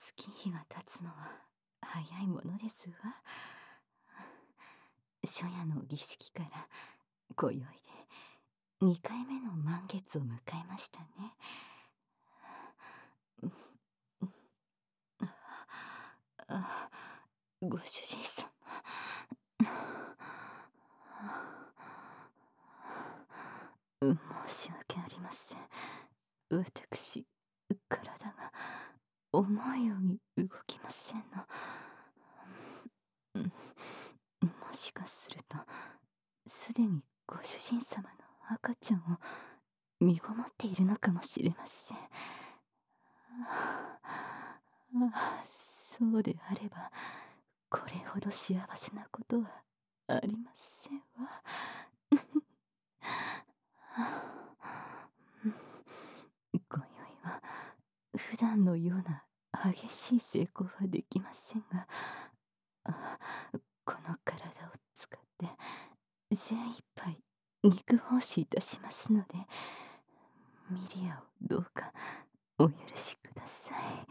月日が経つのは早いものですわ。初夜の儀式から今宵で2回目の満月を迎えましたね。あ、ご主人様。申し訳ありません。私、体が思うように動きませんの。もしかすると、すでにご主人様の赤ちゃんを身ごもっているのかもしれません。そうであれば、これほど幸せなことはありませんわ。今宵は普段のような激しい成功はできませんが、この体を使って精一杯肉奉仕いたしますので、ミリアをどうかお許しください。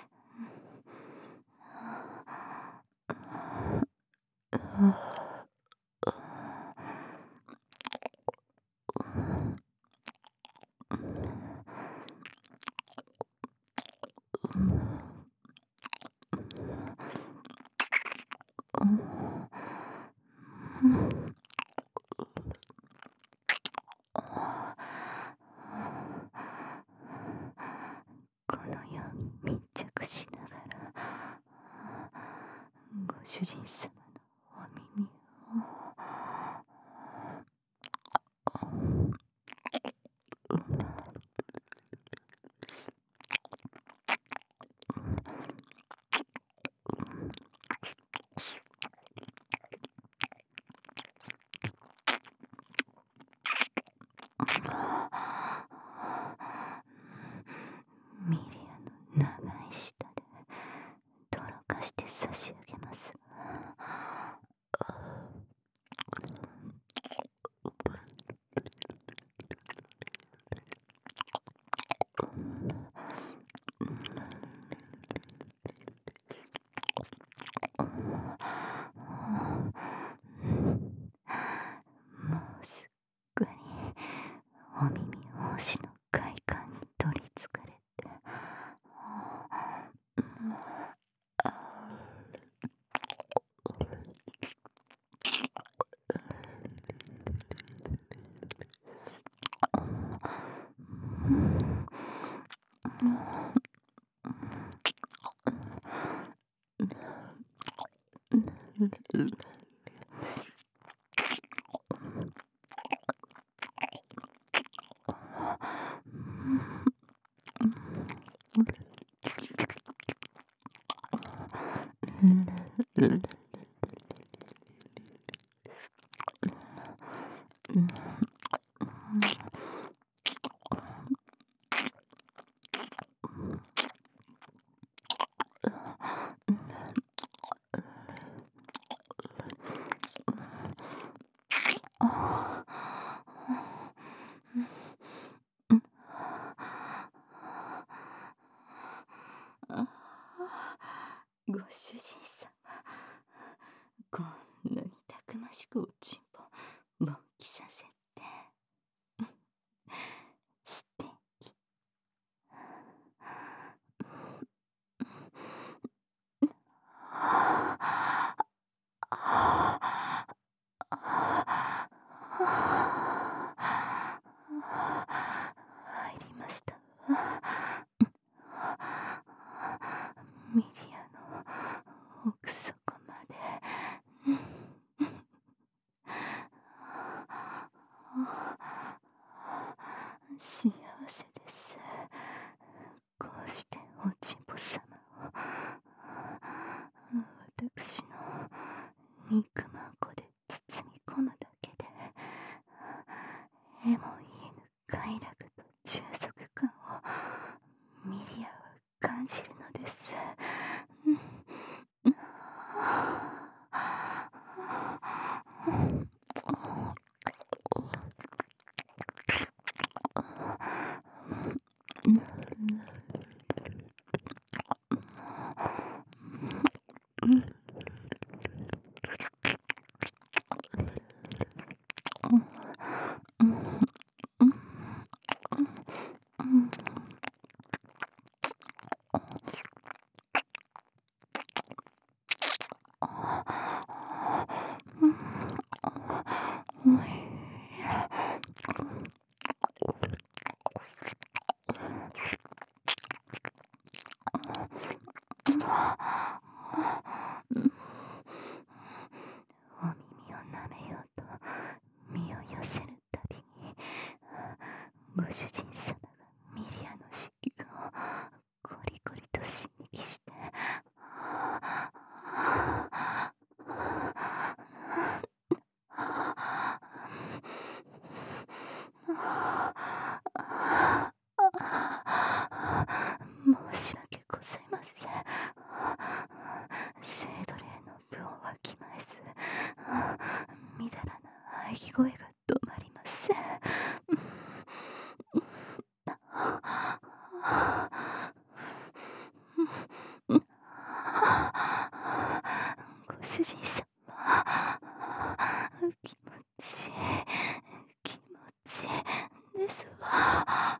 このように密着しながら、ご主人様のお耳をミリアの長い舌でとろかして差し上げます。もうすっかりお耳奉仕の快感に取りつかれて、ご主人様、こんなにたくましくおちんぽ勃起させて素敵。入りましたわ。ミリアの奥底まで。幸せです。こうしておちんぽ様を私の肉まんこで包み込むだけで、えも言えぬ快楽と充足感をミリアは感じるのです。 ご主人様がミリアの子宮をゴリゴリと刺激して、申し訳ございません。セイドレーの分をわきまえず、みだらな喘ぎ声が止まりません。ご主人様、気持ちいい、気持ちいいですわ。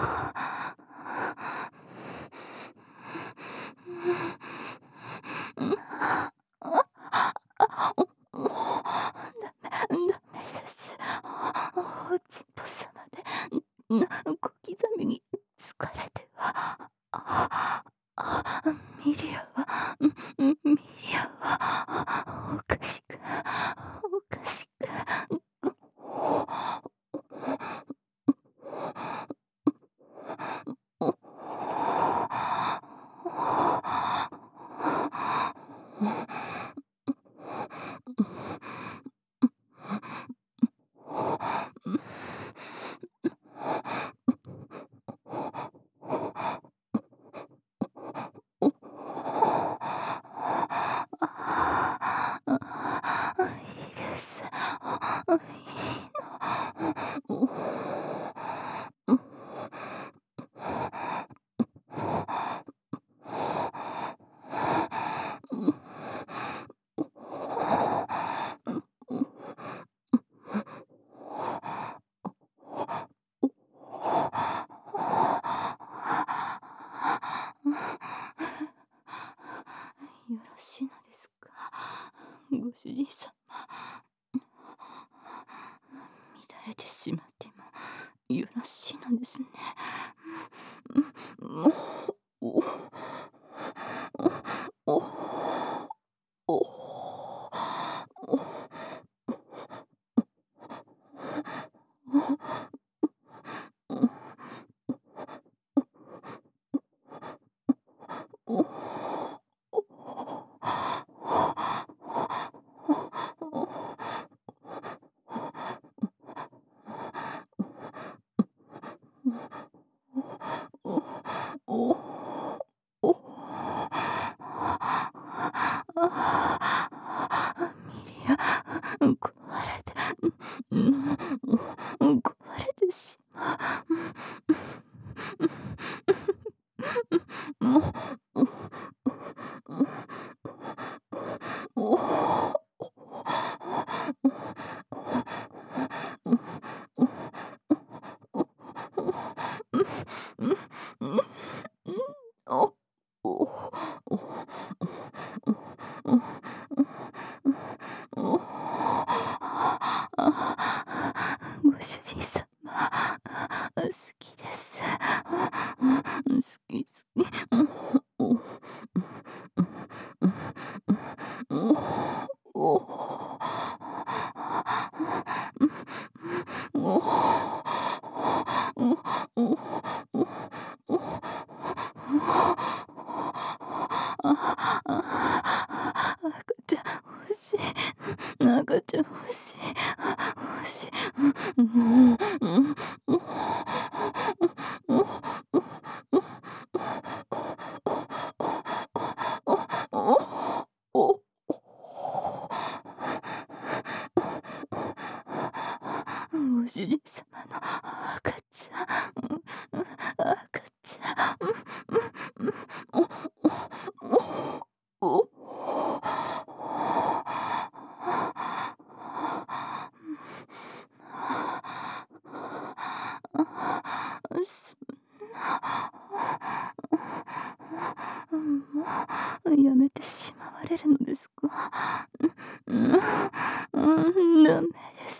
ダメです。おちんぽ様で小刻みに疲れては、ミリアは、ミリアは、おかしく、おかしく、いいです。いいの。よろしいのですか、ご主人様。乱れてしまってもよろしいのですね。もう、お、お、ミリア、壊れて、壊れてしまう。もご主人様、好きです。好き好赤ちゃん欲しい。赤ちゃん欲しい。欲しい。ご主人様の赤ちゃん、赤ちゃん。もうやめてしまわれるのですか。ダメです。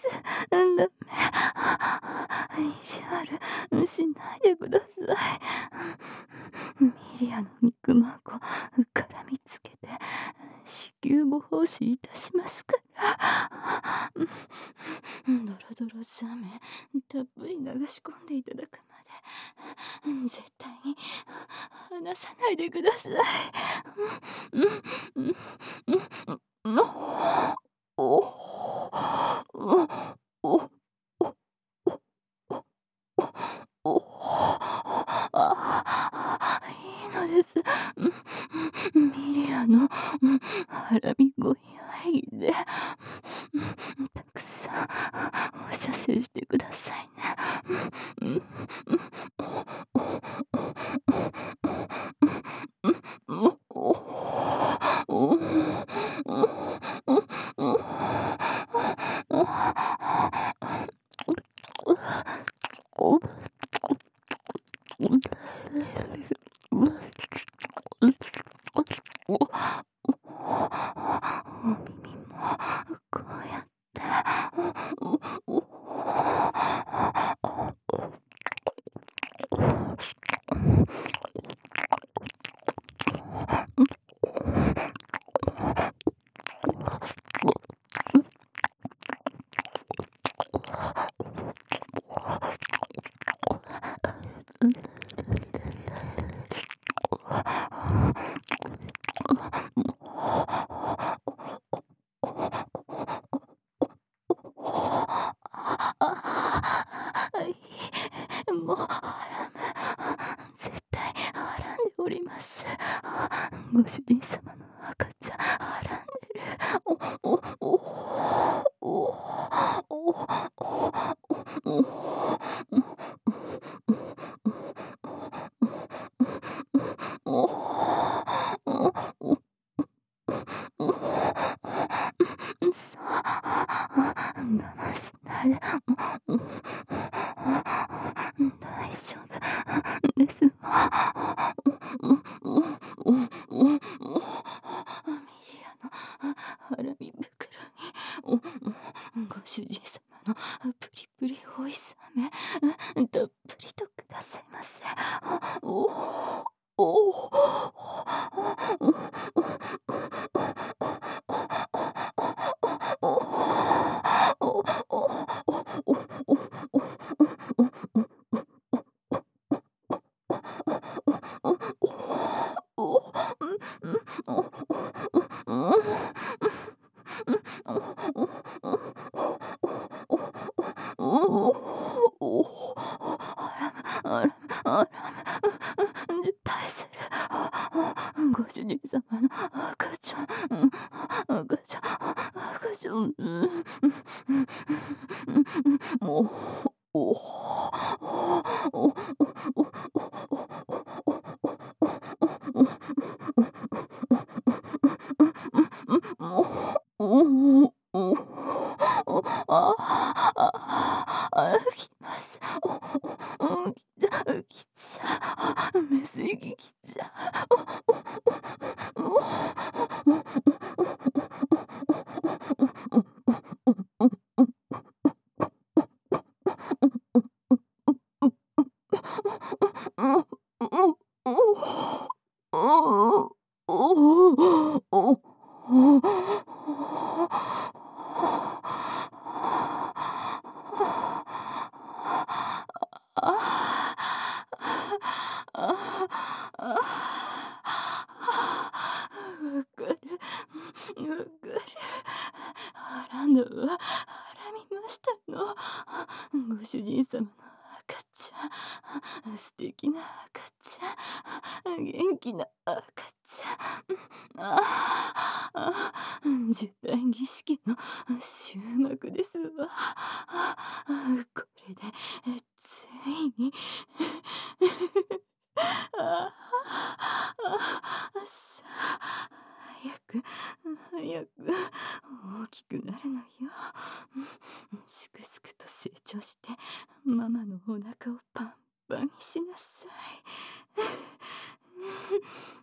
ダメ。意地悪しないでください。ミリアの肉まんこ絡みつけて子宮ご奉仕いたしますから。ドロドロザメ食っぷり流し込んでいただくまで、絶対に離さないでください。うんうんうんうんうんおおおおおいいのです。ミリアの、ハラミご依頼で、たくさん放射線してくださいね。うんうんうんおお耳もこうやってもう絶対はらんでおります。ご主人様の赤ちゃんはらんでる。おおおおさあ、我慢しないで。大丈夫ですわ。ミリアのハラミ袋にご主人様のプリプリおいさめたっぷりとくださいませ。おお対するご主人様の赤ちゃん、赤ちゃん、赤ちゃん、もう、おおおおおきます。きちゃう。メス行きちゃわかる。はらみましたの。ご主人様の赤ちゃん、素敵な赤ちゃん、元気な赤ちゃん。受胎儀式の終幕ですわ。これでついにあさあ、早く大きくなるのよ。すくすくと成長してママのお腹をパンパンにしなさい。